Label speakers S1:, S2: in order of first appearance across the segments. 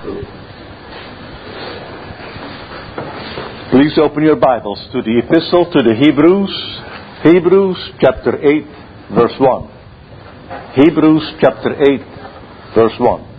S1: Please open your Bibles to the Epistle to the Hebrews, Hebrews chapter 8, verse 1. Hebrews chapter 8, verse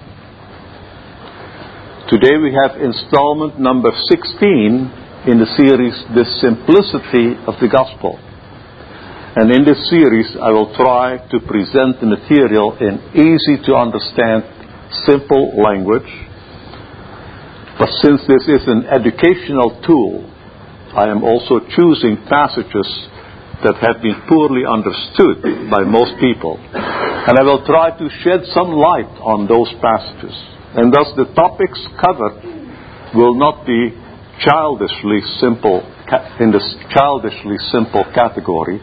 S1: 1. Today we have installment number 16 in the series, The Simplicity of the Gospel. And in this series I will try to present the material in easy to understand, simple language. But since this is an educational tool, I am also choosing passages that have been poorly understood by most people. And I will try to shed some light on those passages. And thus the topics covered will not be childishly simple, in this childishly simple category.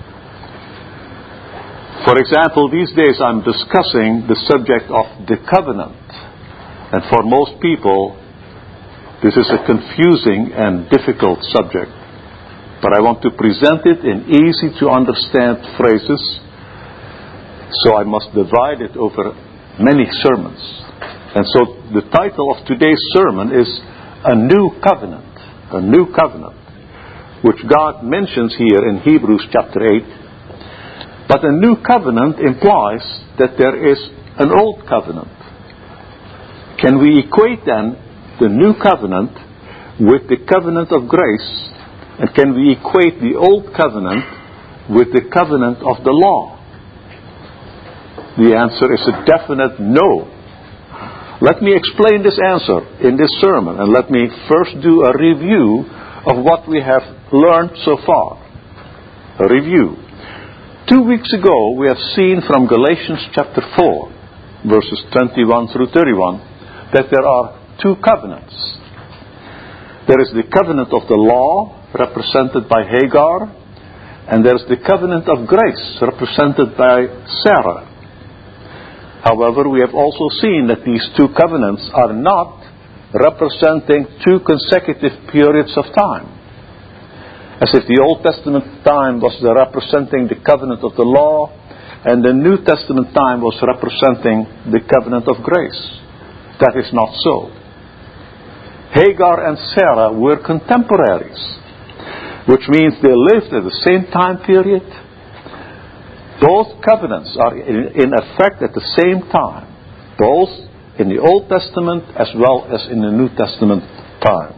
S1: For example, these days I'm discussing the subject of the covenant. And for most people, this is a confusing and difficult subject. But I want to present it in easy to understand phrases, so I must divide it over many sermons. And so the title of today's sermon is A New Covenant. A New Covenant, which God mentions here in Hebrews chapter 8. But a new covenant implies that there is an old covenant. Can we equate then the new covenant with the covenant of grace, and can we equate the old covenant with the covenant of the law? The answer is a definite no. Let me explain this answer in this sermon, and let me first do a review of what we have learned so far. A review. 2 weeks ago we have seen from Galatians chapter 4, verses 21 through 31, that there are two covenants. There is the covenant of the law, represented by Hagar, and there is the covenant of grace, represented by Sarah. However, we have also seen that these two covenants are not representing two consecutive periods of time. As if the Old Testament time was representing the covenant of the law, and the New Testament time was representing the covenant of grace. That is not so. Hagar and Sarah were contemporaries, which means they lived at the same time period. Both covenants are in effect at the same time, both in the Old Testament as well as in the New Testament time.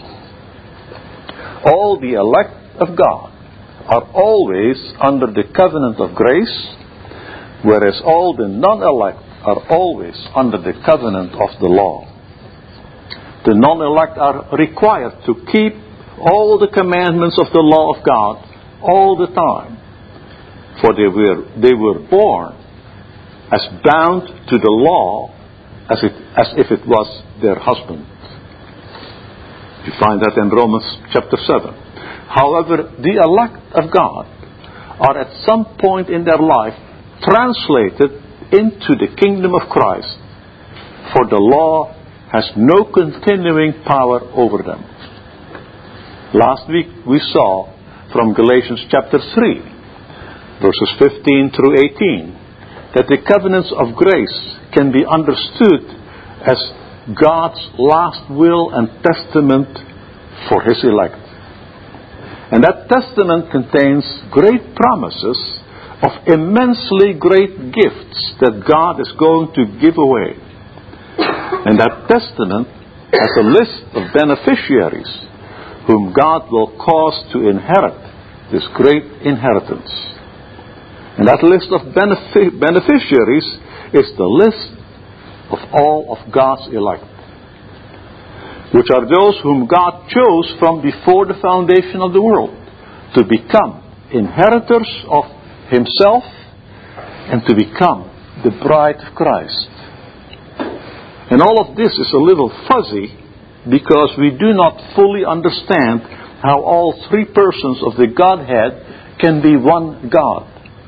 S1: All the elect of God are always under the covenant of grace, whereas all the non-elect are always under the covenant of the law. The non-elect are required to keep all the commandments of the law of God all the time. For they were born as bound to the law as if it was their husband. You find that in Romans chapter 7. However, the elect of God are at some point in their life translated into the kingdom of Christ, for the law has no continuing power over them. Last week we saw from Galatians chapter 3, verses 15 through 18, that the covenants of grace can be understood as God's last will and testament for His elect. And that testament contains great promises of immensely great gifts that God is going to give away. And that testament has a list of beneficiaries whom God will cause to inherit this great inheritance. And that list of beneficiaries is the list of all of God's elect, which are those whom God chose from before the foundation of the world to become inheritors of Himself and to become the bride of Christ. And all of this is a little fuzzy because we do not fully understand how all three persons of the Godhead can be one God.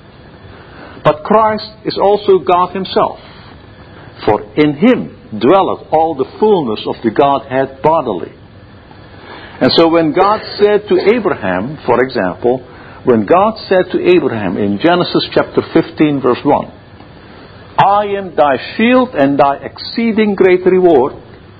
S1: But Christ is also God Himself, for in Him dwelleth all the fullness of the Godhead bodily. And so when God said to Abraham, for example, when God said to Abraham in Genesis chapter 15 verse 1, I am thy shield and thy exceeding great reward,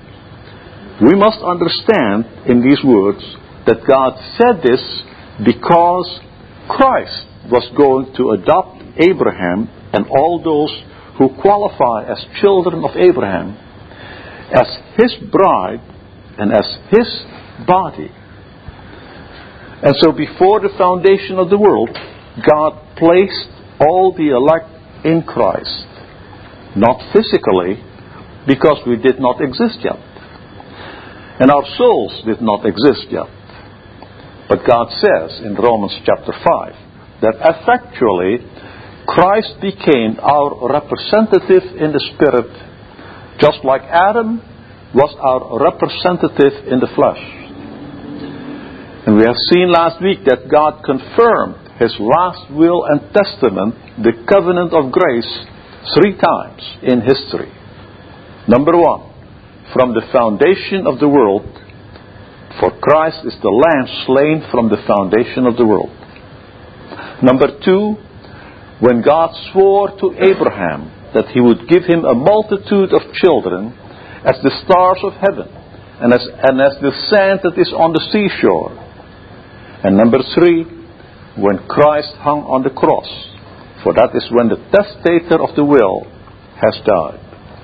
S1: We must understand in these words that God said this because Christ was going to adopt Abraham and all those who qualify as children of Abraham as His bride and as His body. And so before the foundation of the world, God placed all the elect in Christ. Not physically, because we did not exist yet. And our souls did not exist yet. But God says in Romans chapter 5 that effectually Christ became our representative in the Spirit, just like Adam was our representative in the flesh. And we have seen last week that God confirmed His last will and testament, the covenant of grace, 3 times in history. Number 1, from the foundation of the world, for Christ is the Lamb slain from the foundation of the world. Number 2, when God swore to Abraham that He would give him a multitude of children as the stars of heaven and as the sand that is on the seashore. And number 3, when Christ hung on the cross, for that is when the testator of the will has died.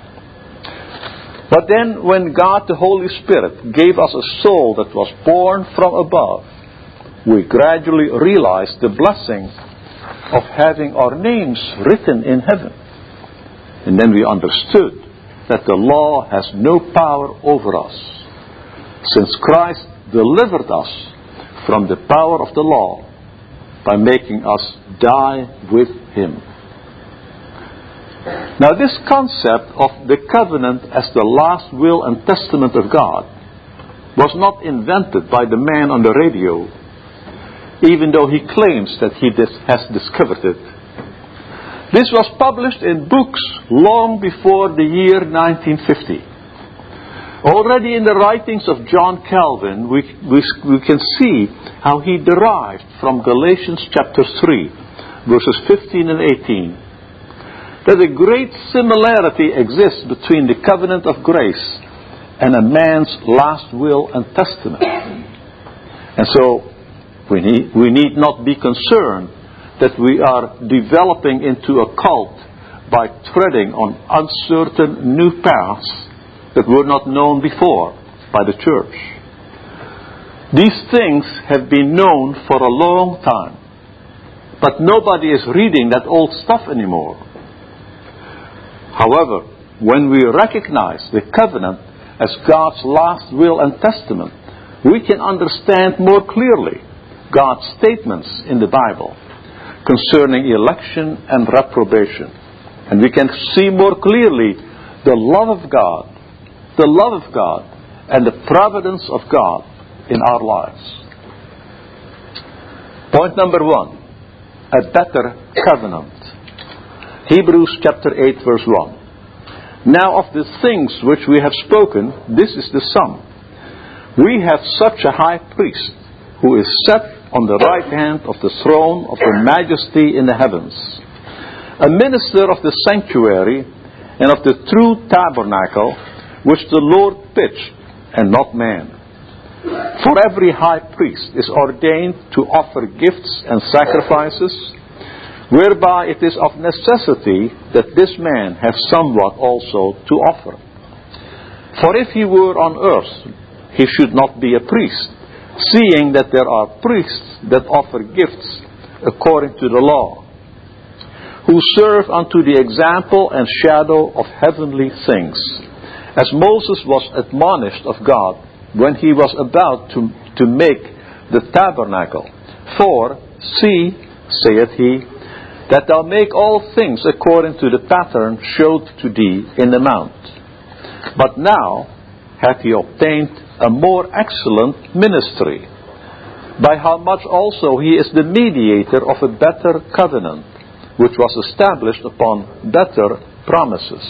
S1: But then when God the Holy Spirit gave us a soul that was born from above, we gradually realized the blessing of having our names written in heaven. And then we understood that the law has no power over us, since Christ delivered us from the power of the law by making us die with Him. Now this concept of the covenant as the last will and testament of God was not invented by the man on the radio, even though he claims that he has discovered it. This was published in books long before the year 1950. Already in the writings of John Calvin, we can see how he derived from Galatians chapter 3, verses 15 and 18, that a great similarity exists between the covenant of grace and a man's last will and testament. And so, we need not be concerned that we are developing into a cult by treading on uncertain new paths that were not known before by the church. These things have been known for a long time, but nobody is reading that old stuff anymore. However, when we recognize the covenant as God's last will and testament, we can understand more clearly God's statements in the Bible concerning election and reprobation. And we can see more clearly the love of God and the providence of God in our lives. Point number 1, a better covenant. Hebrews chapter 8 verse 1. Now of the things which we have spoken, this is the sum. We have such a high priest who is set on the right hand of the throne of the majesty in the heavens, a minister of the sanctuary and of the true tabernacle which the Lord pitched and not man. For every high priest is ordained to offer gifts and sacrifices, whereby it is of necessity that this man have somewhat also to offer. For if he were on earth, he should not be a priest, seeing that there are priests that offer gifts according to the law, who serve unto the example and shadow of heavenly things, as Moses was admonished of God when he was about to make the tabernacle. For, see, saith he, that thou make all things according to the pattern showed to thee in the mount. But now hath he obtained a more excellent ministry, by how much also he is the mediator of a better covenant, which was established upon better promises.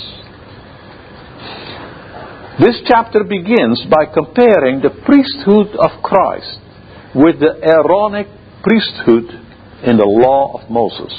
S1: This chapter begins by comparing the priesthood of Christ with the Aaronic priesthood in the law of Moses.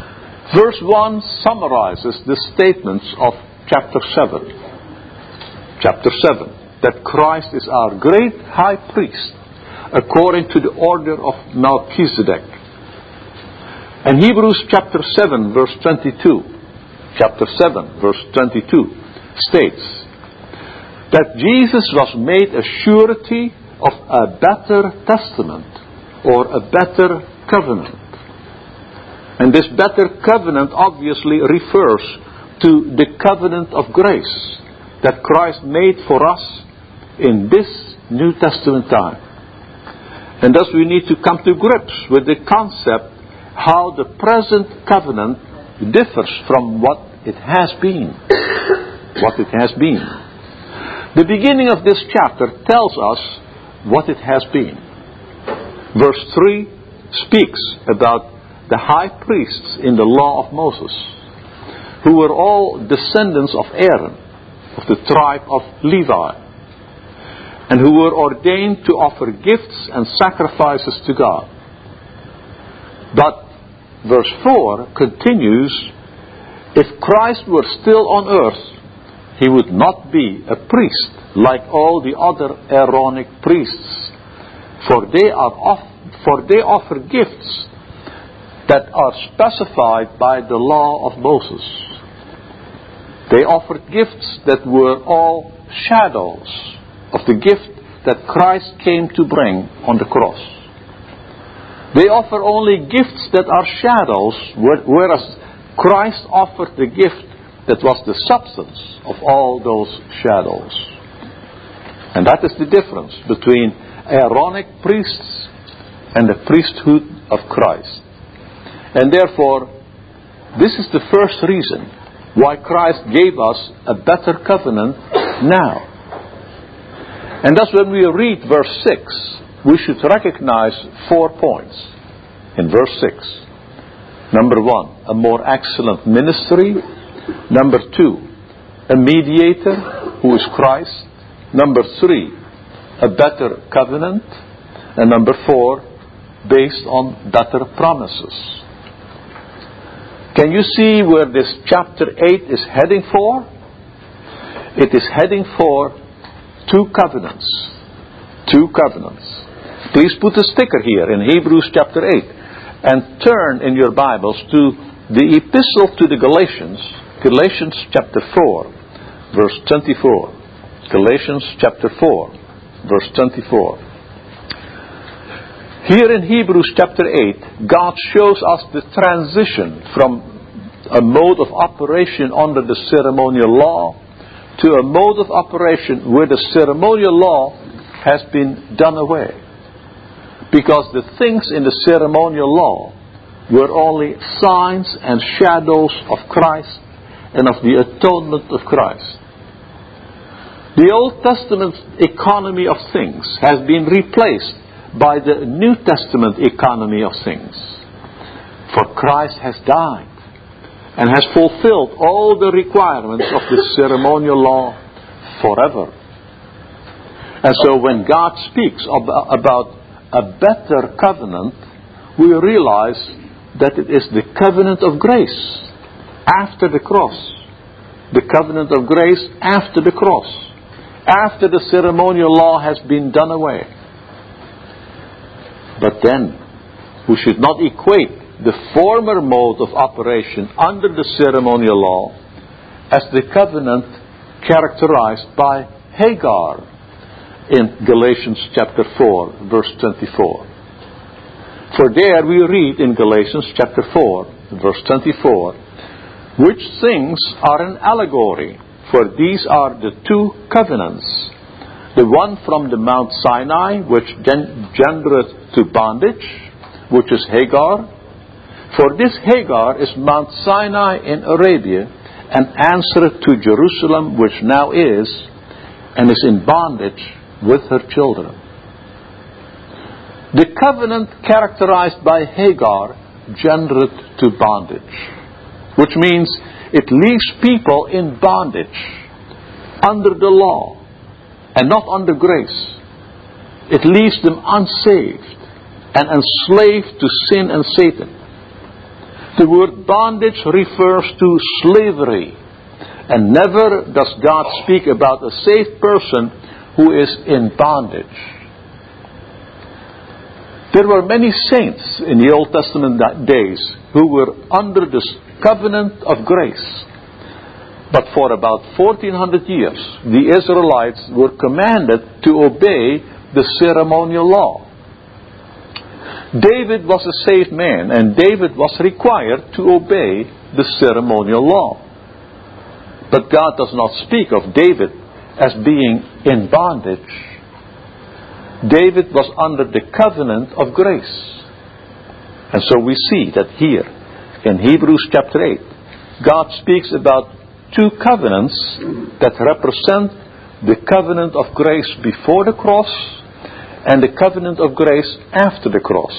S1: Verse 1 summarizes the statements of chapter 7. chapter 7, that Christ is our great high priest according to the order of Melchizedek. And Hebrews chapter 7 verse 22, chapter 7 verse 22 states that Jesus was made a surety of a better testament or a better covenant. And this better covenant obviously refers to the covenant of grace that Christ made for us in this New Testament time. And thus we need to come to grips with the concept how the present covenant differs from what it has been. What it has been. The beginning of this chapter tells us what it has been. Verse 3 speaks about the high priests in the law of Moses, who were all descendants of Aaron, of the tribe of Levi, and who were ordained to offer gifts and sacrifices to God. But verse 4 continues, if Christ were still on earth, he would not be a priest like all the other Aaronic priests, for they offer gifts that are specified by the law of Moses. They offered gifts that were all shadows of the gift that Christ came to bring on the cross. They offer only gifts that are shadows, whereas Christ offered the gift that was the substance of all those shadows. And that is the difference between Aaronic priests and the priesthood of Christ. And therefore, this is the first reason why Christ gave us a better covenant now. And thus when we read verse 6, we should recognize 4 points in verse 6. Number 1, a more excellent ministry. Number 2, a mediator who is Christ. Number 3, a better covenant. And number 4, based on better promises. Can you see where this chapter 8 is heading for? It is heading for 2 covenants. 2 covenants. Please put a sticker here in Hebrews chapter 8 and turn in your Bibles to the epistle to the Galatians, Galatians chapter 4, verse 24. Galatians chapter 4, verse 24. Here in Hebrews chapter 8, God shows us the transition from a mode of operation under the ceremonial law to a mode of operation where the ceremonial law has been done away. Because the things in the ceremonial law were only signs and shadows of Christ and of the atonement of Christ. The Old Testament economy of things has been replaced by the New Testament economy of things. For Christ has died and has fulfilled all the requirements of the ceremonial law forever. And so when God speaks about a better covenant, we realize that it is the covenant of grace after the cross. The covenant of grace after the cross. After the ceremonial law has been done away. But then, we should not equate the former mode of operation under the ceremonial law as the covenant characterized by Hagar in Galatians chapter 4, verse 24. For there we read in Galatians chapter 4, verse 24, which things are an allegory, for these are the 2 covenants. The one from the Mount Sinai, which gendereth to bondage, which is Hagar. For this Hagar is Mount Sinai in Arabia, and answereth to Jerusalem, which now is, and is in bondage with her children. The covenant characterized by Hagar gendereth to bondage, which means it leaves people in bondage under the law and not under grace. It leaves them unsaved and enslaved to sin and Satan. The word bondage refers to slavery. And never does God speak about a saved person who is in bondage. There were many saints in the Old Testament days who were under this covenant of grace. But for about 1400 years, the Israelites were commanded to obey the ceremonial law. David was a saved man, and David was required to obey the ceremonial law. But God does not speak of David as being in bondage. David was under the covenant of grace. And so we see that here in Hebrews chapter 8, God speaks about two covenants that represent the covenant of grace before the cross and the covenant of grace after the cross.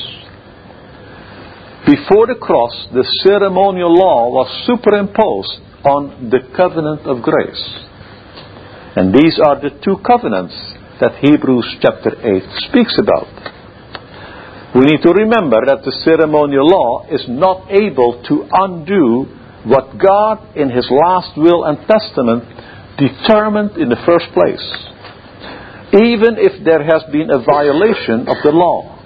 S1: Before the cross, the ceremonial law was superimposed on the covenant of grace. And these are the two covenants that Hebrews chapter 8 speaks about. We need to remember that the ceremonial law is not able to undo what God in His last will and testament determined in the first place, even if there has been a violation of the law.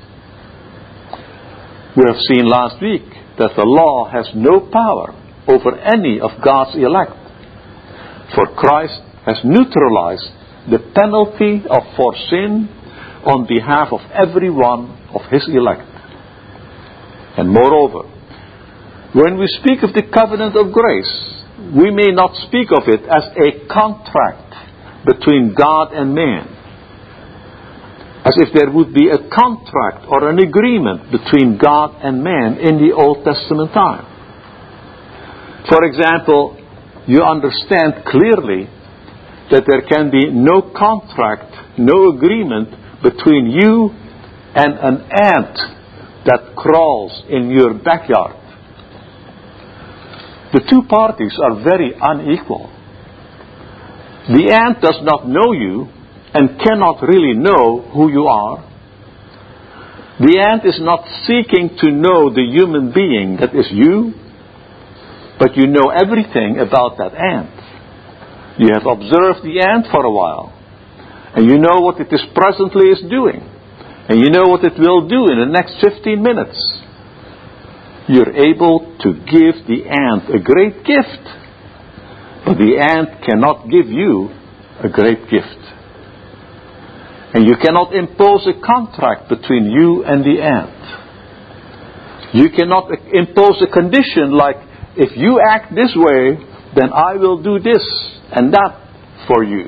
S1: We have seen last week that the law has no power over any of God's elect, for Christ has neutralized the penalty for sin on behalf of every one of His elect. And moreover, when we speak of the covenant of grace, we may not speak of it as a contract between God and man, as if there would be a contract or an agreement between God and man in the Old Testament time. For example, you understand clearly that there can be no contract, no agreement between you and an ant that crawls in your backyard. The two parties are very unequal. The ant does not know you and cannot really know who you are. The ant is not seeking to know the human being that is you, but you know everything about that ant. You have observed the ant for a while, and you know what it is presently is doing, and you know what it will do in the next 15 minutes. You're able to give the ant a great gift, but the ant cannot give you a great gift. And you cannot impose a contract between you and the ant. You cannot impose a condition like, if you act this way, then I will do this and that for you.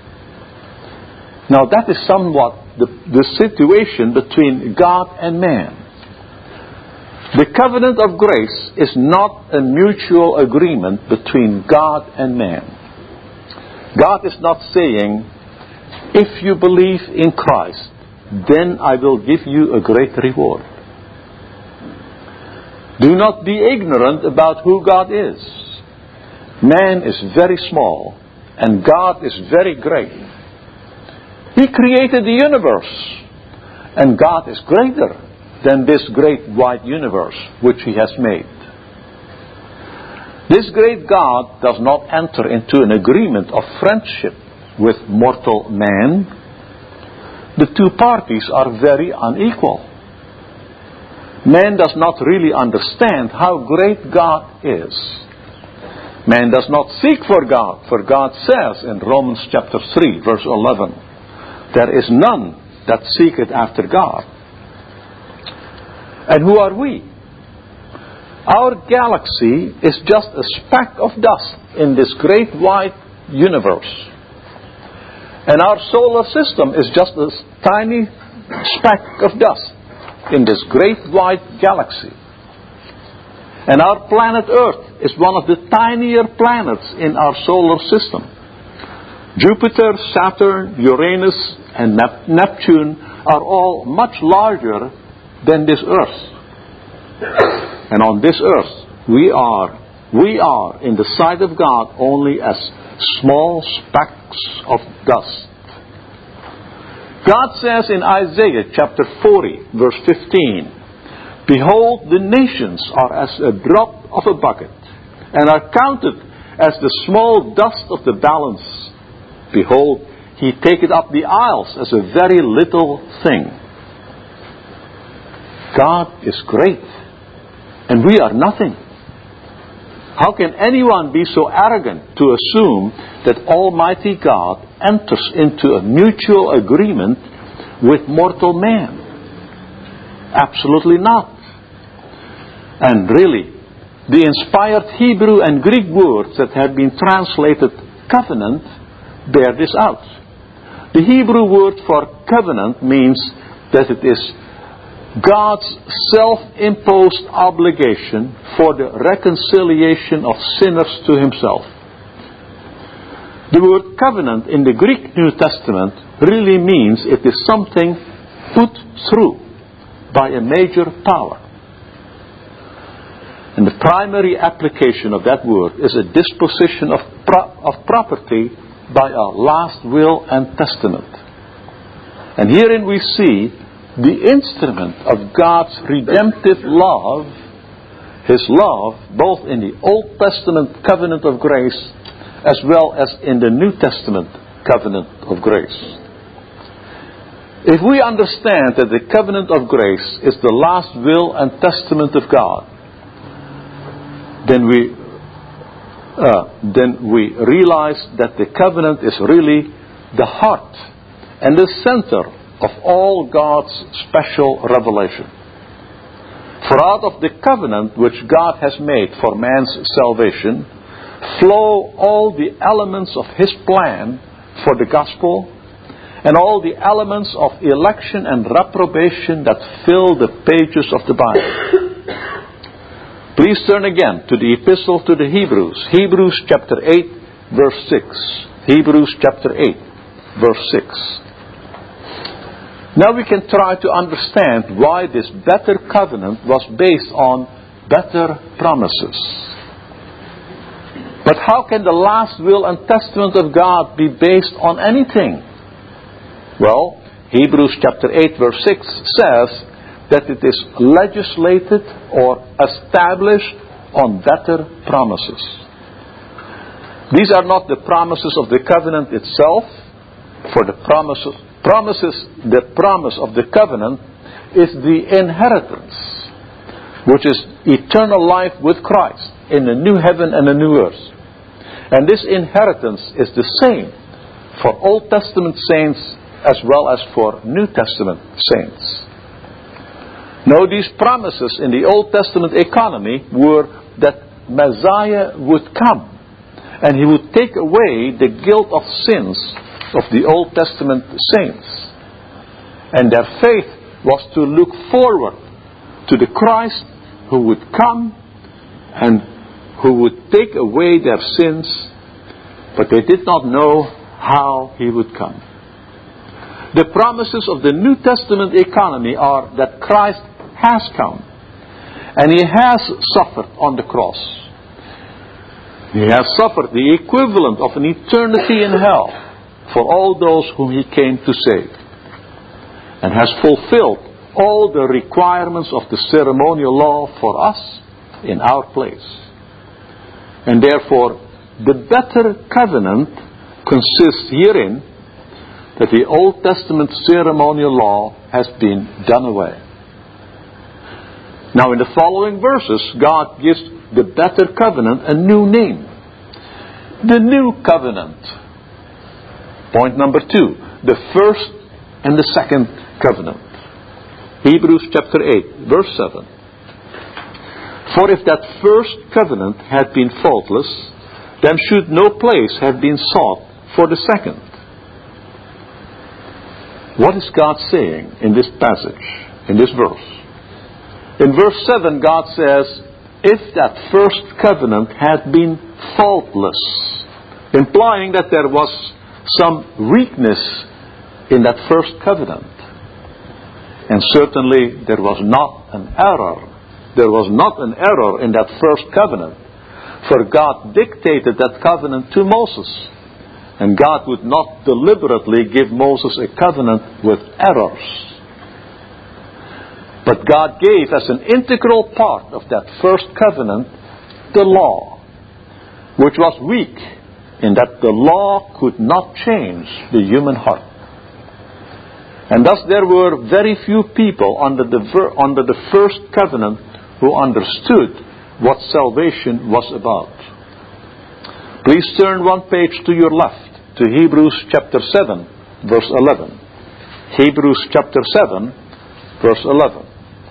S1: Now that is somewhat the situation between God and man. The covenant of grace is not a mutual agreement between God and man. God is not saying, if you believe in Christ, then I will give you a great reward. Do not be ignorant about who God is. Man is very small, and God is very great. He created the universe, and God is greater than this great wide universe which He has made. This great God does not enter into an agreement of friendship with mortal man. The two parties are very unequal. Man does not really understand how great God is. Man does not seek for God, for God says in Romans chapter 3, verse 11, there is none that seeketh after God. And who are we? Our galaxy is just a speck of dust in this great wide universe. And our solar system is just a tiny speck of dust in this great wide galaxy. And our planet Earth is one of the tinier planets in our solar system. Jupiter, Saturn, Uranus, and Neptune are all much larger than this Earth. And on this Earth, we are in the sight of God only as small specks of dust. God says in Isaiah chapter 40, verse 15, behold, the nations are as a drop of a bucket, and are counted as the small dust of the balance. Behold, he taketh up the isles as a very little thing. God is great, and we are nothing. How can anyone be so arrogant to assume that Almighty God enters into a mutual agreement with mortal man? Absolutely not. And really, the inspired Hebrew and Greek words that have been translated covenant bear this out. The Hebrew word for covenant means that it is God's self-imposed obligation for the reconciliation of sinners to Himself. The word covenant in the Greek New Testament really means it is something put through by a major power. And the primary application of that word is a disposition of property by a last will and testament. And herein we see the instrument of God's redemptive love, His love, both in the Old Testament covenant of grace as well as in the New Testament covenant of grace. If we understand that the covenant of grace is the last will and testament of God, then we realize that the covenant is really the heart and the center of all God's special revelation. For out of the covenant which God has made for man's salvation flow all the elements of His plan for the gospel and all the elements of election and reprobation that fill the pages of the Bible. Please turn again to the epistle to the Hebrews. Hebrews chapter 8 verse 6. Hebrews chapter 8 verse 6. Now we can try to understand why this better covenant was based on better promises. But how can the last will and testament of God be based on anything? Well, Hebrews chapter 8 verse 6 says that it is legislated or established on better promises. These are not the promises of the covenant itself, for the promise of the covenant is the inheritance, which is eternal life with Christ in a new heaven and a new earth. And this inheritance is the same for Old Testament saints as well as for New Testament saints. Now, these promises in the Old Testament economy were that Messiah would come and He would take away the guilt of sins of the Old Testament saints. And their faith was to look forward to the Christ who would come and who would take away their sins, but they did not know how He would come. The promises of the New Testament economy are that Christ has come and He has suffered on the cross. He has suffered the equivalent of an eternity in hell for all those whom He came to save, and has fulfilled all the requirements of the ceremonial law for us in our place. And therefore, the better covenant consists herein that the Old Testament ceremonial law has been done away. Now, in the following verses, God gives the better covenant a new name. The new covenant. Point number 2, the first and the second covenant. Hebrews chapter 8, verse 7. For if that first covenant had been faultless, then should no place have been sought for the second. What is God saying in this passage, in this verse? In verse 7, God says, if that first covenant had been faultless, implying that there was some weakness in that first covenant. And certainly there was not an error. There was not an error in that first covenant. For God dictated that covenant to Moses. And God would not deliberately give Moses a covenant with errors. But God gave as an integral part of that first covenant the law. which was weak in that the law could not change the human heart. And thus there were very few people under the first covenant who understood what salvation was about. Please turn one page to your left to Hebrews chapter 7, verse 11. Hebrews chapter 7, verse 11.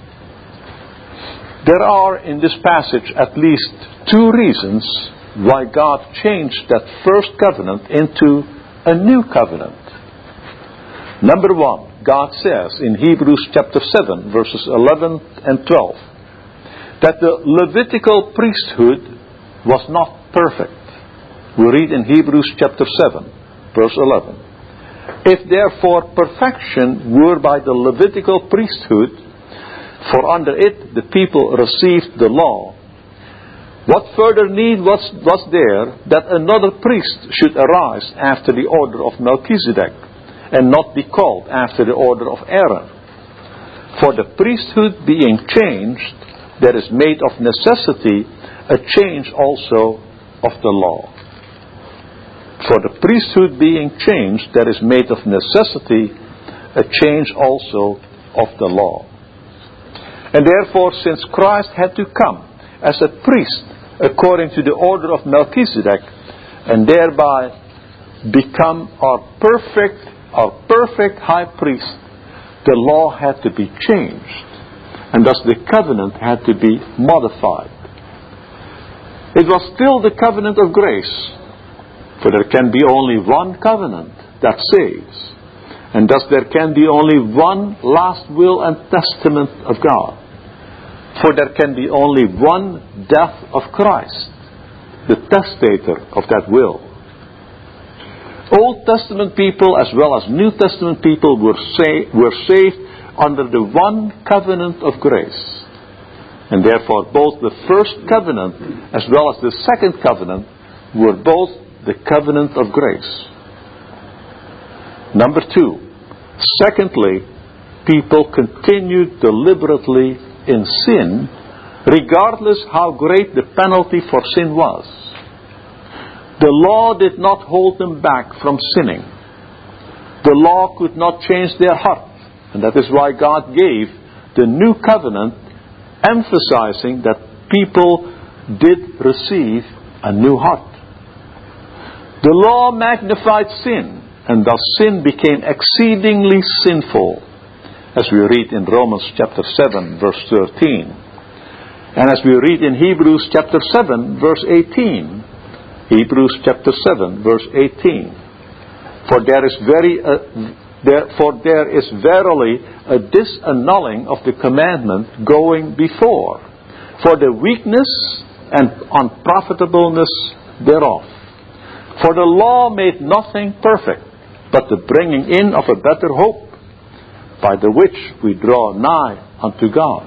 S1: There are in this passage at least two reasons why God changed that first covenant into a new covenant. Number one, God says in Hebrews chapter 7, verses 11 and 12, that the Levitical priesthood was not perfect. We read in Hebrews chapter 7, verse 11. If therefore perfection were by the Levitical priesthood, for under it the people received the law, what further need was there that another priest should arise after the order of Melchizedek, and not be called after the order of Aaron? For the priesthood being changed, there is made of necessity a change also of the law. For the priesthood being changed, there is made of necessity a change also of the law. And therefore, since Christ had to come as a priest according to the order of Melchizedek, and thereby become our perfect high priest, the law had to be changed, and thus the covenant had to be modified. It was still the covenant of grace, for there can be only one covenant that saves, and thus there can be only one last will and testament of God. For there can be only one death of Christ, the testator of that will. Old Testament people as well as New Testament people were saved under the one covenant of grace. And therefore both the first covenant as well as the second covenant were both the covenant of grace. Number two, secondly, people continued deliberately in sin, regardless how great the penalty for sin was. The law did not hold them back from sinning. The law could not change their heart, and that is why God gave the new covenant, emphasizing that people did receive a new heart. The law magnified sin, and thus sin became exceedingly sinful, as we read in Romans chapter 7, verse 13. And as we read in Hebrews chapter 7, verse 18. Hebrews chapter 7, verse 18. For there is verily a disannulling of the commandment going before, for the weakness and unprofitableness thereof. For the law made nothing perfect, but the bringing in of a better hope, by the which we draw nigh unto God.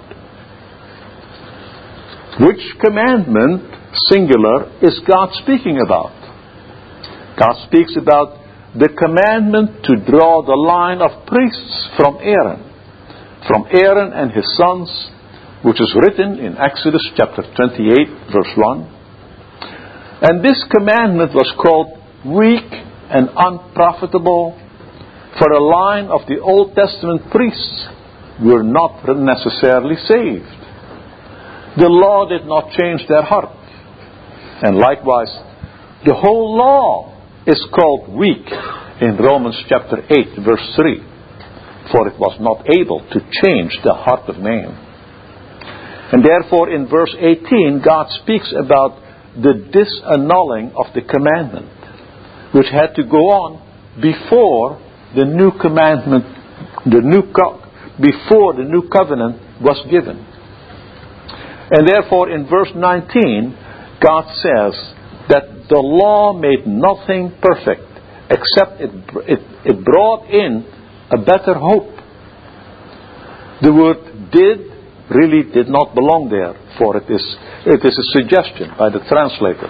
S1: Which commandment, singular, is God speaking about? God speaks about the commandment to draw the line of priests from Aaron and his sons, which is written in Exodus chapter 28, verse 1. And this commandment was called weak and unprofitable, for the line of the Old Testament priests were not necessarily saved. The law did not change their heart. And likewise, the whole law is called weak in Romans chapter 8, verse 3. For it was not able to change the heart of man. And therefore in verse 18, God speaks about the disannulling of the commandment, which had to go on before the new commandment, before the new covenant was given. And therefore in verse 19, God says that the law made nothing perfect, except it brought in a better hope. The word did really did not belong there, for it is a suggestion by the translators.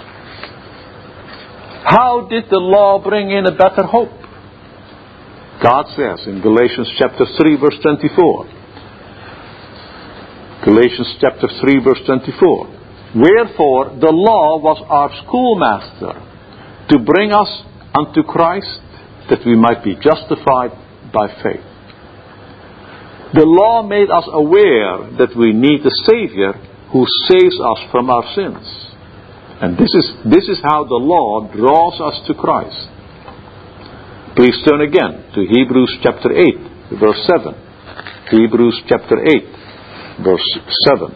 S1: How did the law bring in a better hope? God says in Galatians chapter 3, verse 24. Galatians chapter 3, verse 24. Wherefore the law was our schoolmaster, to bring us unto Christ, that we might be justified by faith. The law made us aware that we need a Savior who saves us from our sins. And this is how the law draws us to Christ. Please turn again to Hebrews chapter 8, verse 7. Hebrews chapter 8, verse 7.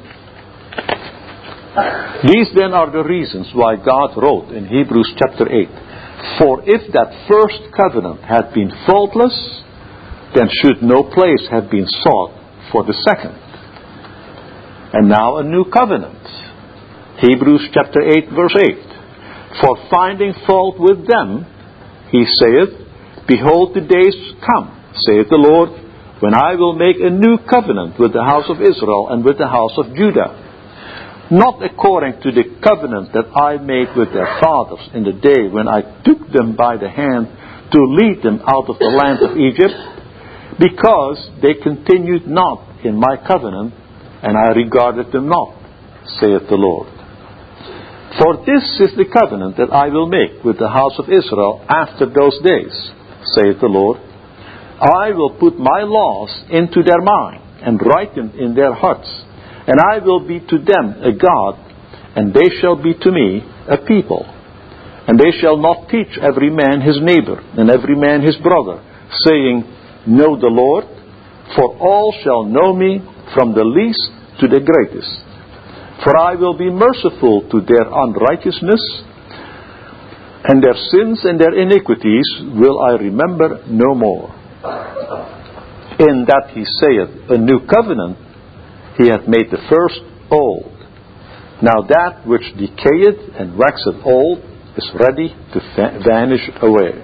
S1: These then are the reasons why God wrote in Hebrews chapter 8, "For if that first covenant had been faultless, then should no place have been sought for the second. And now a new covenant." Hebrews chapter 8, verse 8. "For finding fault with them, he saith, Behold, the days come, saith the Lord, when I will make a new covenant with the house of Israel and with the house of Judah. Not according to the covenant that I made with their fathers in the day when I took them by the hand to lead them out of the land of Egypt, because they continued not in my covenant, and I regarded them not, saith the Lord. For this is the covenant that I will make with the house of Israel after those days, saith the Lord. I will put my laws into their mind, and write them in their hearts, and I will be to them a God, and they shall be to me a people. And they shall not teach every man his neighbor, and every man his brother, saying, Know the Lord, for all shall know me, from the least to the greatest. For I will be merciful to their unrighteousness, and their sins and their iniquities will I remember no more. In that he saith, A new covenant, he hath made the first old. Now that which decayeth and waxeth old is ready to vanish away.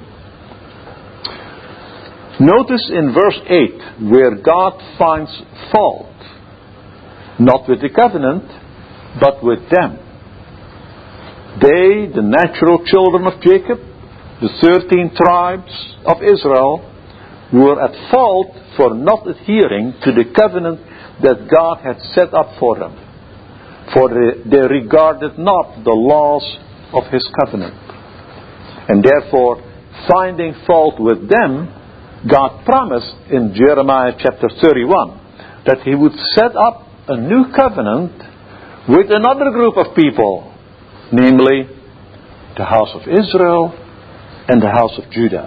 S1: Notice in verse 8 where God finds fault, not with the covenant, but with them. They, the natural children of Jacob, the 13 tribes of Israel, were at fault for not adhering to the covenant that God had set up for them. For they regarded not the laws of His covenant. And therefore, finding fault with them, God promised in Jeremiah chapter 31 that He would set up a new covenant with another group of people, namely the house of Israel and the house of Judah.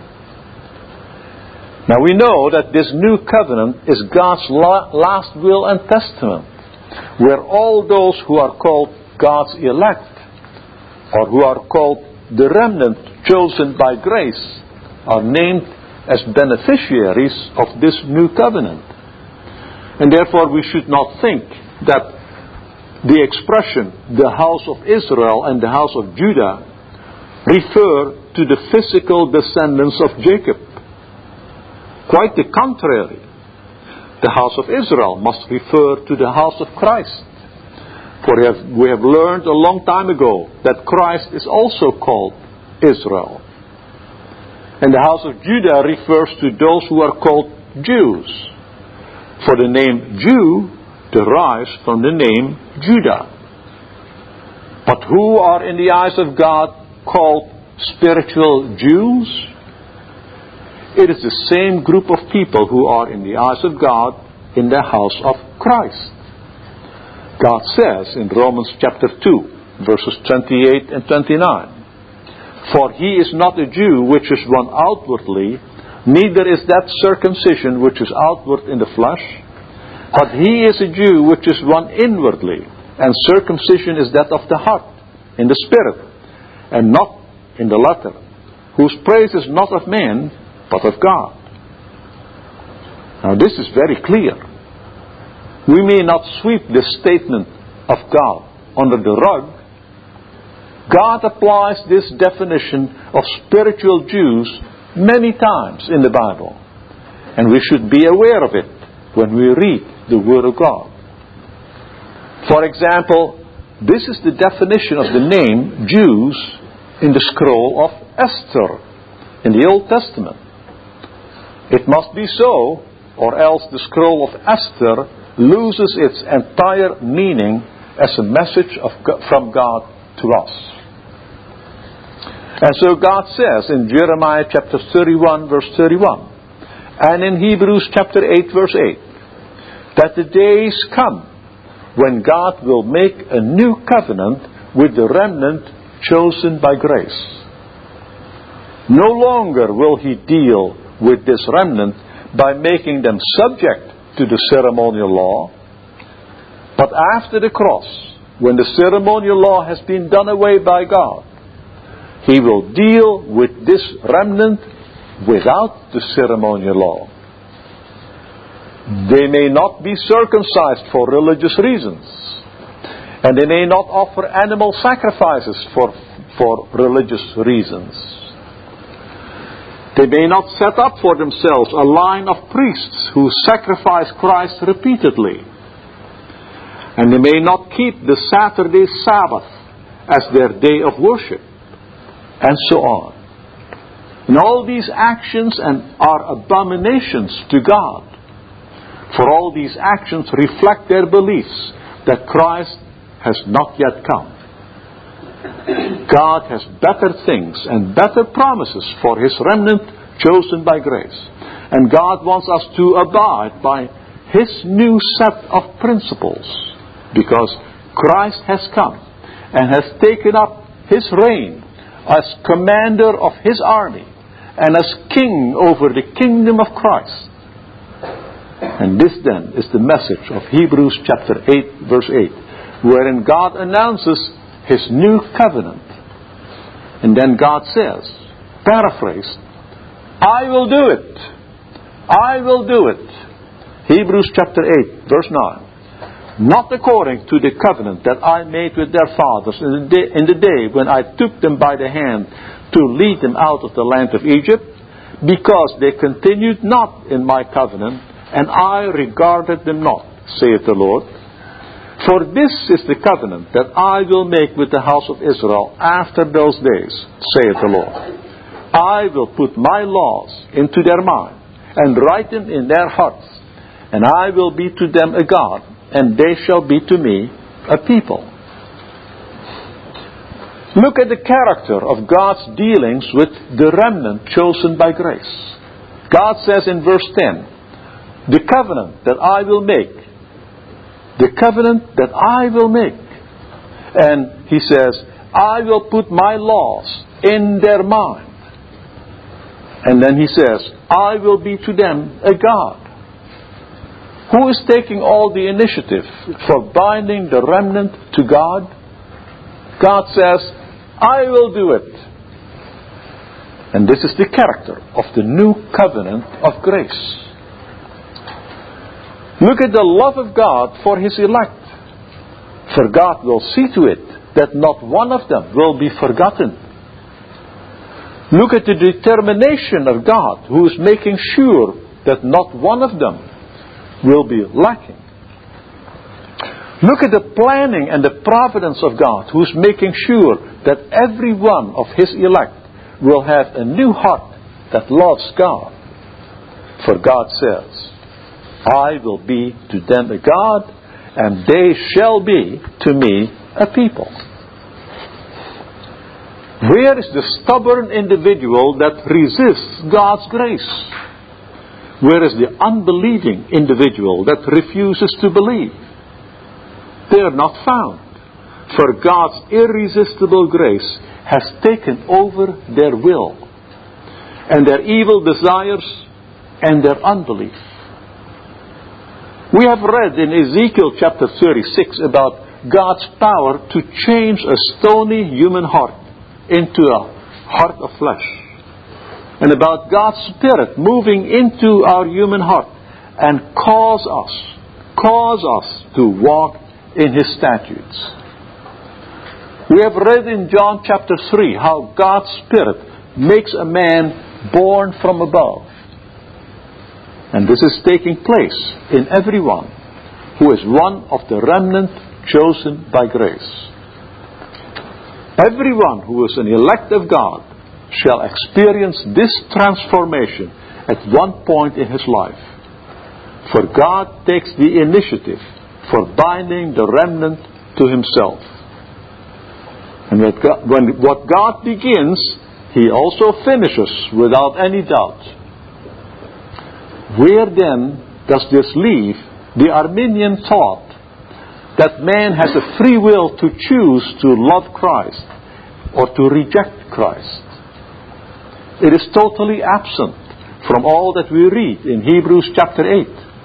S1: Now we know that this new covenant is God's last will and testament, where all those who are called God's elect, or who are called the remnant chosen by grace, are named as beneficiaries of this new covenant. And therefore we should not think that the expression, the house of Israel and the house of Judah, refer to the physical descendants of Jacob. Quite the contrary. The house of Israel must refer to the house of Christ. For we have learned a long time ago that Christ is also called Israel. And the house of Judah refers to those who are called Jews. For the name Jew derives from the name Judah. But who are in the eyes of God called spiritual Jews? It is the same group of people who are in the eyes of God in the house of Christ. God says in Romans chapter 2, verses 28 and 29, For he is not a Jew which is one outwardly, neither is that circumcision which is outward in the flesh, but he is a Jew which is one inwardly, and circumcision is that of the heart, in the spirit, and not in the letter, whose praise is not of man, but of God. Now this is very clear. We may not sweep this statement of God under the rug. God applies this definition of spiritual Jews many times in the Bible. And we should be aware of it when we read the Word of God. For example, this is the definition of the name Jews in the scroll of Esther in the Old Testament. It must be so, or else the scroll of Esther loses its entire meaning as a message from God to us. And so God says in Jeremiah chapter 31 verse 31 and in Hebrews chapter 8 verse 8 that the days come when God will make a new covenant with the remnant chosen by grace. No longer will He deal with this remnant by making them subject to the ceremonial law, but after the cross, when the ceremonial law has been done away by God, He will deal with this remnant without the ceremonial law. They may not be circumcised for religious reasons, and they may not offer animal sacrifices for religious reasons. They may not set up for themselves a line of priests who sacrifice Christ repeatedly. And they may not keep the Saturday Sabbath as their day of worship. And so on. And all these actions are abominations to God. For all these actions reflect their beliefs that Christ has not yet come. God has better things and better promises for His remnant chosen by grace. And God wants us to abide by His new set of principles, because Christ has come and has taken up His reign as commander of His army and as king over the kingdom of Christ. And this then is the message of Hebrews chapter 8 verse 8, wherein God announces His new covenant. And then God says, paraphrased, I will do it. I will do it. Hebrews chapter 8 verse 9. Not according to the covenant that I made with their fathers in the day when I took them by the hand to lead them out of the land of Egypt, because they continued not in my covenant, and I regarded them not, saith the Lord. For this is the covenant that I will make with the house of Israel after those days, saith the Lord. I will put my laws into their mind, and write them in their hearts, and I will be to them a God, and they shall be to me a people. Look at the character of God's dealings with the remnant chosen by grace. God says in verse 10, the covenant that I will make. The covenant that I will make. And He says, I will put my laws in their mind. And then He says, I will be to them a God. Who is taking all the initiative for binding the remnant to God? God says, I will do it. And this is the character of the new covenant of grace. Look at the love of God for His elect. For God will see to it that not one of them will be forgotten. Look at the determination of God, who is making sure that not one of them will be lacking. Look at the planning and the providence of God, who is making sure that every one of His elect will have a new heart that loves God. For God says, I will be to them a God, and they shall be to me a people. Where is the stubborn individual that resists God's grace? Where is the unbelieving individual that refuses to believe? They are not found. For God's irresistible grace has taken over their will, and their evil desires, and their unbelief. We have read in Ezekiel chapter 36 about God's power to change a stony human heart into a heart of flesh. And about God's Spirit moving into our human heart and cause us to walk in His statutes. We have read in John chapter 3 how God's Spirit makes a man born from above. And this is taking place in everyone who is one of the remnant chosen by grace. Everyone who is an elect of God shall experience this transformation at one point in his life. For God takes the initiative for binding the remnant to Himself. And what God begins, He also finishes without any doubt. Where then does this leave the Arminian thought that man has a free will to choose to love Christ or to reject Christ? It is totally absent from all that we read in Hebrews chapter 8.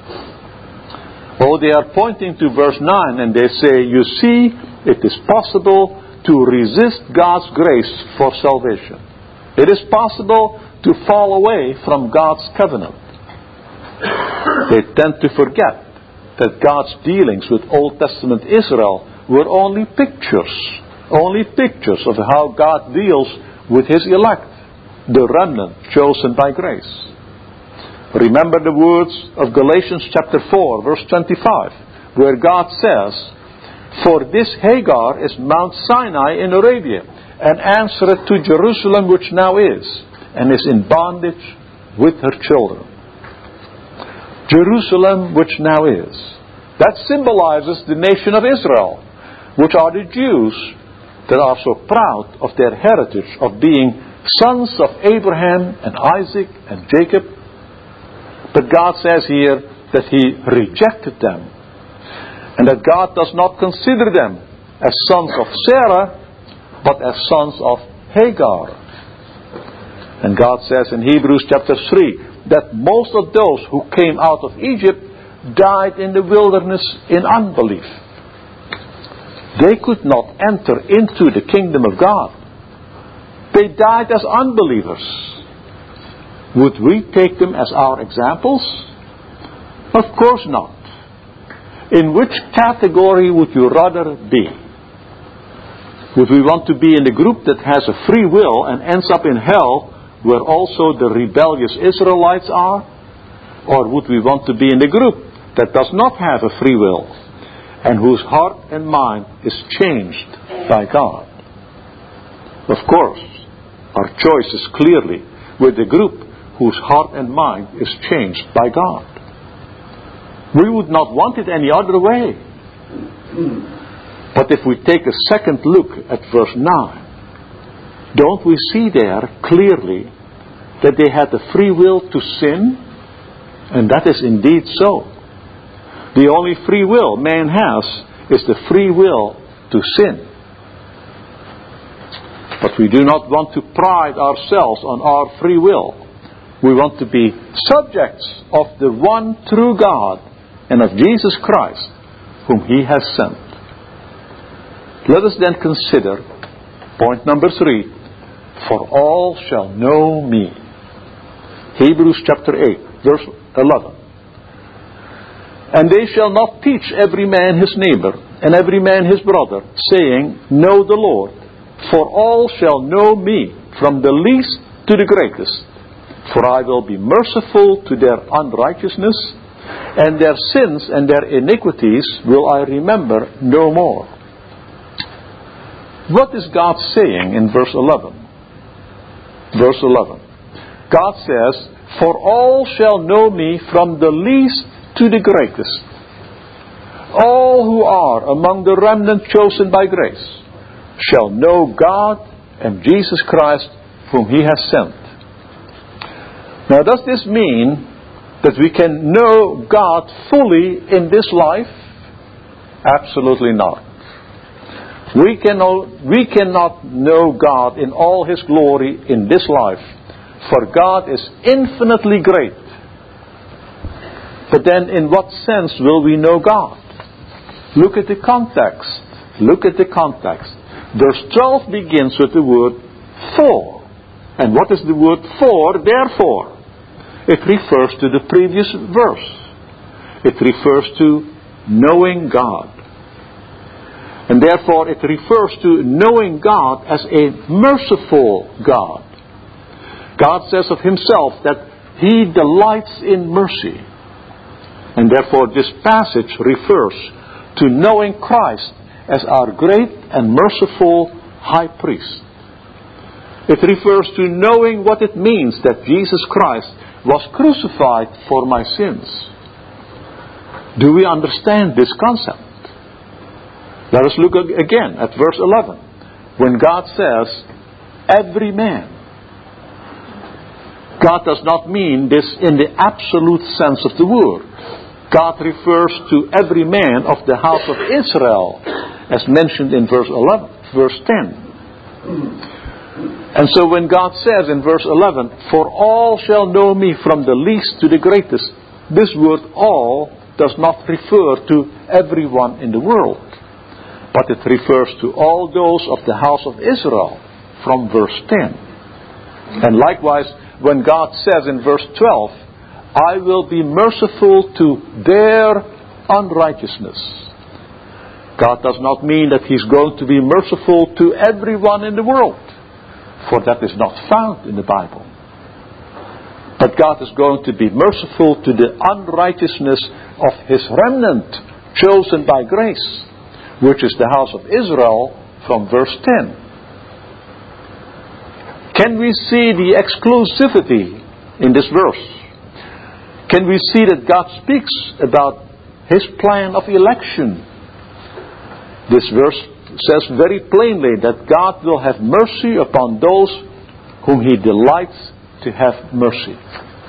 S1: Oh, they are pointing to verse 9 and they say, you see, it is possible to resist God's grace for salvation. It is possible to fall away from God's covenant. They tend to forget that God's dealings with Old Testament Israel were only pictures of how God deals with His elect, the remnant chosen by grace. Remember the words of Galatians chapter 4, verse 25, where God says, for this Hagar is Mount Sinai in Arabia, and answereth to Jerusalem which now is, and is in bondage with her children. Jerusalem which now is. That symbolizes the nation of Israel, which are the Jews that are so proud of their heritage of being sons of Abraham and Isaac and Jacob. But God says here that He rejected them, and that God does not consider them as sons of Sarah, but as sons of Hagar. And God says in Hebrews chapter 3 that most of those who came out of Egypt died in the wilderness in unbelief. They could not enter into the kingdom of God. They died as unbelievers. Would we take them as our examples? Of course not. In which category would you rather be? Would we want to be in the group that has a free will and ends up in hell, where also the rebellious Israelites are? Or would we want to be in the group that does not have a free will and whose heart and mind is changed by God? Of course, our choice is clearly with the group whose heart and mind is changed by God. We would not want it any other way. But if we take a second look at verse 9, don't we see there clearly that they had the free will to sin? And that is indeed so. The only free will man has is the free will to sin. But we do not want to pride ourselves on our free will. We want to be subjects of the one true God and of Jesus Christ, whom He has sent. Let us then consider point number 3. For all shall know me. Hebrews chapter 8, verse 11. And they shall not teach every man his neighbor, and every man his brother, saying, Know the Lord. For all shall know me, from the least to the greatest. For I will be merciful to their unrighteousness, and their sins and their iniquities will I remember no more. What is God saying in verse 11? Verse 11. God says, For all shall know me from the least to the greatest. All who are among the remnant chosen by grace shall know God and Jesus Christ, whom He has sent. Now, does this mean that we can know God fully in this life? Absolutely not. We cannot know God in all His glory in this life, for God is infinitely great. But then, in what sense will we know God? Look at the context. Look at the context. Verse 12 begins with the word for. And what is the word for? Therefore. It refers to the previous verse. It refers to knowing God. And therefore it refers to knowing God as a merciful God. God says of Himself that He delights in mercy. And therefore this passage refers to knowing Christ as our great and merciful high priest. It refers to knowing what it means that Jesus Christ was crucified for my sins. Do we understand this concept? Let us look again at verse 11. When God says, every man, God does not mean this in the absolute sense of the word. God refers to every man of the house of Israel, as mentioned in verse 10. And so when God says in verse 11, for all shall know me from the least to the greatest, this word all does not refer to everyone in the world, but it refers to all those of the house of Israel from verse 10. And likewise, when God says in verse 12, I will be merciful to their unrighteousness, God does not mean that He's going to be merciful to everyone in the world, for that is not found in the Bible. But God is going to be merciful to the unrighteousness of His remnant, chosen by grace, which is the house of Israel, from verse 10. Can we see the exclusivity in this verse? Can we see that God speaks about His plan of election? This verse says very plainly that God will have mercy upon those whom He delights to have mercy.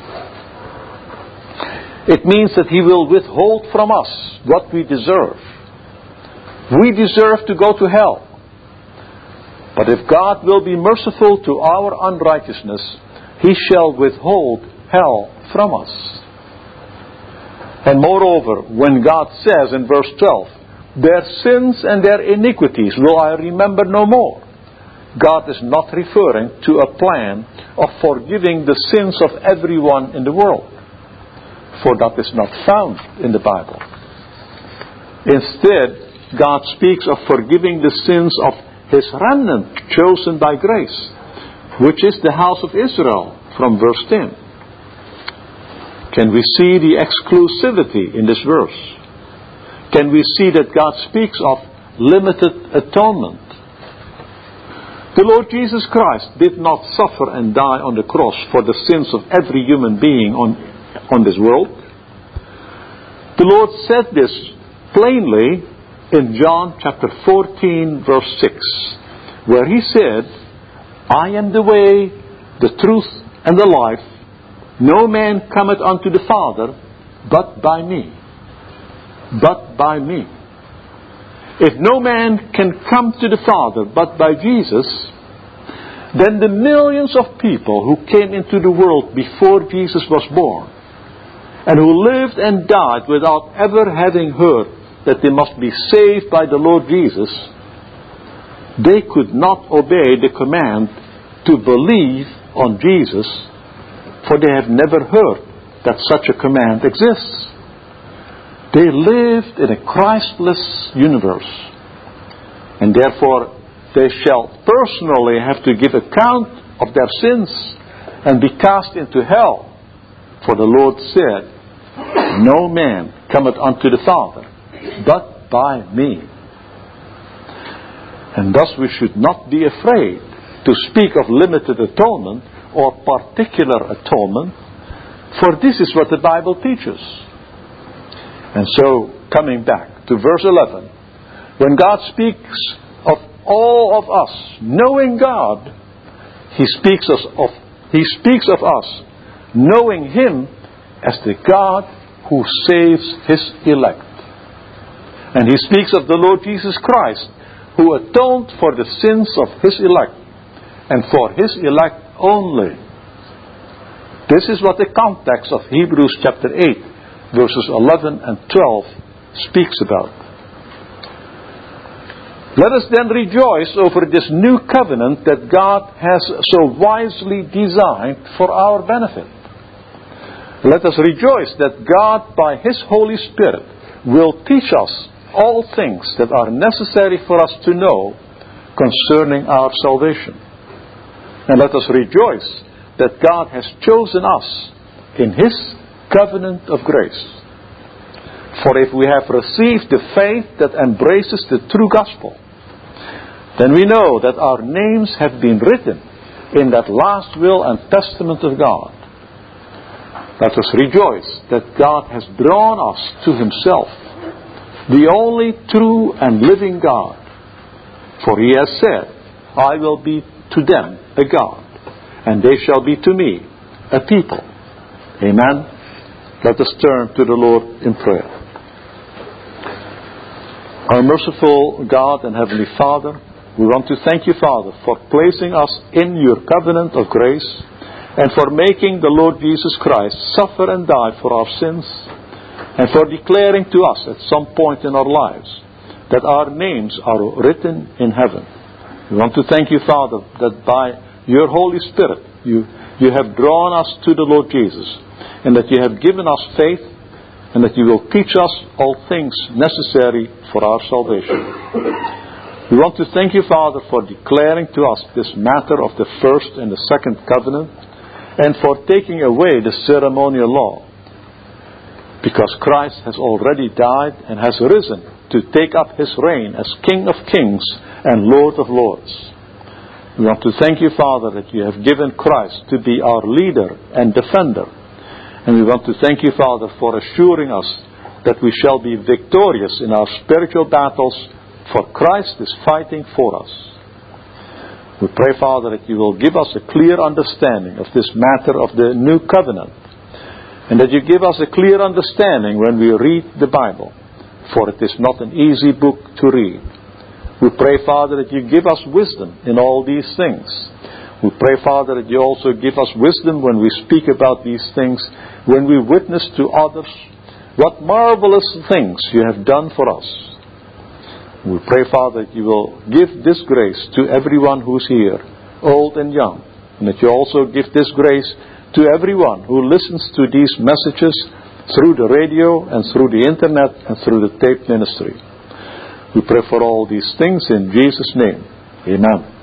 S1: It means that He will withhold from us what we deserve. We deserve to go to hell. But if God will be merciful to our unrighteousness, He shall withhold hell from us. And moreover, when God says in verse 12, their sins and their iniquities will I remember no more, God is not referring to a plan of forgiving the sins of everyone in the world, for that is not found in the Bible. Instead, God speaks of forgiving the sins of His remnant chosen by grace, which is the house of Israel, from verse 10. Can we see the exclusivity in this verse? Can we see that God speaks of limited atonement? The Lord Jesus Christ did not suffer and die on the cross for the sins of every human being on this world. The Lord said this plainly in John chapter 14 verse 6, where He said, I am the way, the truth, and the life. No man cometh unto the Father but by me. But by me. If no man can come to the Father but by Jesus, then the millions of people who came into the world before Jesus was born, and who lived and died without ever having heard that they must be saved by the Lord Jesus, they could not obey the command to believe on Jesus, for they have never heard that such a command exists. They lived in a Christless universe, and therefore they shall personally have to give account of their sins and be cast into hell. For the Lord said, no man cometh unto the Father but by me. And thus we should not be afraid to speak of limited atonement or particular atonement, for this is what the Bible teaches. And so, coming back to verse 11, when God speaks of all of us knowing God, He speaks of us knowing Him as the God who saves His elect. And He speaks of the Lord Jesus Christ, who atoned for the sins of His elect, and for His elect only. This is what the context of Hebrews chapter 8 verses 11 and 12 speaks about. Let us then rejoice over this new covenant that God has so wisely designed for our benefit. Let us rejoice that God, by His Holy Spirit, will teach us all things that are necessary for us to know concerning our salvation. And let us rejoice that God has chosen us in His covenant of grace. For if we have received the faith that embraces the true gospel, then we know that our names have been written in that last will and testament of God. Let us rejoice that God has drawn us to Himself, the only true and living God. For He has said, I will be to them a God, and they shall be to me a people. Amen. Let us turn to the Lord in prayer. Our merciful God and Heavenly Father, we want to thank you, Father, for placing us in your covenant of grace and for making the Lord Jesus Christ suffer and die for our sins and for declaring to us at some point in our lives that our names are written in heaven. We want to thank you, Father, that by your Holy Spirit you have drawn us to the Lord Jesus, and that you have given us faith, and that you will teach us all things necessary for our salvation. We want to thank you, Father, for declaring to us this matter of the first and the second covenant, and for taking away the ceremonial law, because Christ has already died and has risen to take up His reign as King of Kings and Lord of Lords. We want to thank you, Father, that you have given Christ to be our leader and defender. And we want to thank you, Father, for assuring us that we shall be victorious in our spiritual battles, for Christ is fighting for us. We pray, Father, that you will give us a clear understanding of this matter of the new covenant, and that you give us a clear understanding when we read the Bible, for it is not an easy book to read. We pray, Father, that you give us wisdom in all these things. We pray, Father, that you also give us wisdom when we speak about these things, when we witness to others what marvelous things you have done for us. We pray, Father, that you will give this grace to everyone who's here, old and young, and that you also give this grace to everyone who listens to these messages through the radio and through the internet and through the tape ministry. We pray for all these things in Jesus' name. Amen.